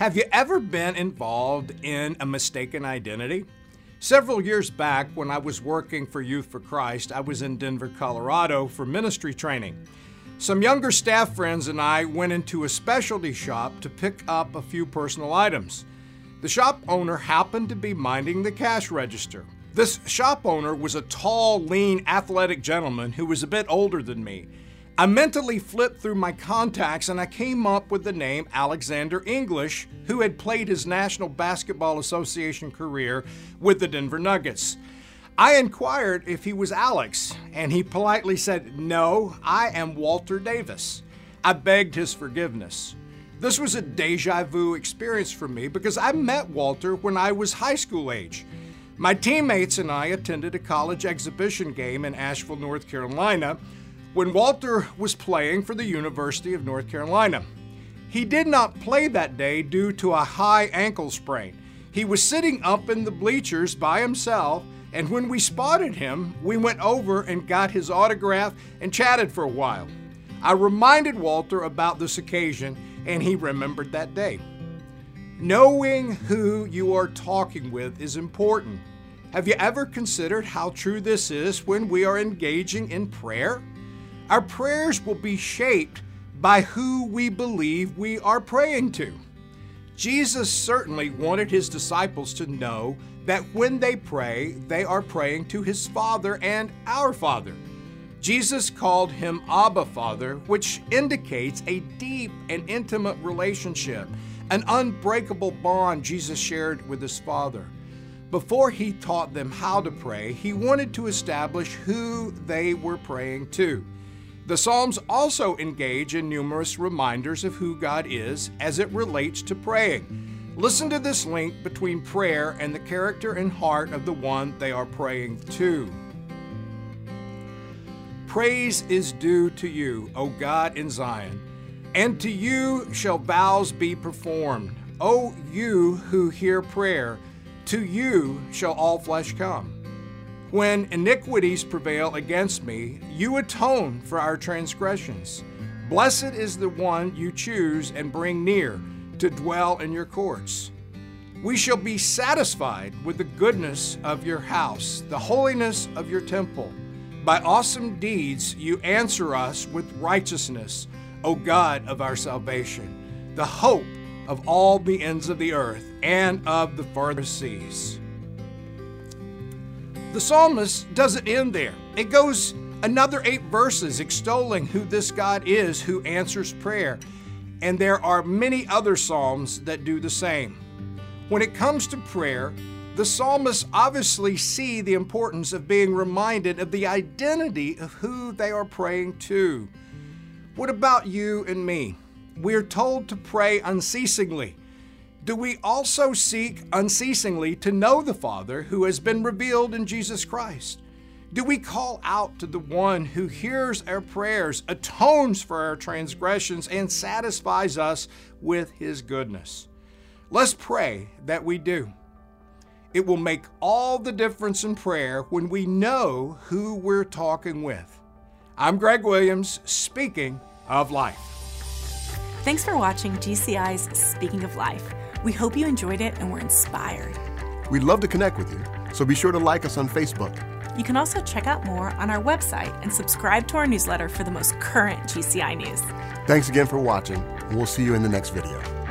Have you ever been involved in a mistaken identity? Several years back, when I was working for Youth for Christ, I was in Denver, Colorado for ministry training. Some younger staff friends and I went into a specialty shop to pick up a few personal items. The shop owner happened to be minding the cash register. This shop owner was a tall, lean, athletic gentleman who was a bit older than me. I mentally flipped through my contacts and I came up with the name Alexander English, who had played his National Basketball Association career with the Denver Nuggets. I inquired if he was Alex, and he politely said, "No, I am Walter Davis." I begged his forgiveness. This was a déjà vu experience for me because I met Walter when I was high school age. My teammates and I attended a college exhibition game in Asheville, North Carolina, when Walter was playing for the University of North Carolina. He did not play that day due to a high ankle sprain. He was sitting up in the bleachers by himself, and when we spotted him, we went over and got his autograph and chatted for a while. I reminded Walter about this occasion, and he remembered that day. Knowing who you are talking with is important. Have you ever considered how true this is when we are engaging in prayer? Our prayers will be shaped by who we believe we are praying to. Jesus certainly wanted his disciples to know that when they pray, they are praying to his Father and our Father. Jesus called him Abba Father, which indicates a deep and intimate relationship, an unbreakable bond Jesus shared with his Father. Before he taught them how to pray, he wanted to establish who they were praying to. The Psalms also engage in numerous reminders of who God is as it relates to praying. Listen to this link between prayer and the character and heart of the one they are praying to. Praise is due to you, O God in Zion, and to you shall vows be performed. O you who hear prayer, to you shall all flesh come. When iniquities prevail against me, you atone for our transgressions. Blessed is the one you choose and bring near to dwell in your courts. We shall be satisfied with the goodness of your house, the holiness of your temple. By awesome deeds you answer us with righteousness, O God of our salvation, the hope of all the ends of the earth and of the farthest seas. The psalmist doesn't end there. It goes another 8 verses extolling who this God is who answers prayer. And there are many other psalms that do the same. When it comes to prayer, the psalmists obviously see the importance of being reminded of the identity of who they are praying to. What about you and me? We are told to pray unceasingly. Do we also seek unceasingly to know the Father who has been revealed in Jesus Christ? Do we call out to the one who hears our prayers, atones for our transgressions, and satisfies us with his goodness? Let's pray that we do. It will make all the difference in prayer when we know who we're talking with. I'm Greg Williams, speaking of life. Thanks for watching GCI's Speaking of Life. We hope you enjoyed it and were inspired. We'd love to connect with you, so be sure to like us on Facebook. You can also check out more on our website and subscribe to our newsletter for the most current GCI news. Thanks again for watching, and we'll see you in the next video.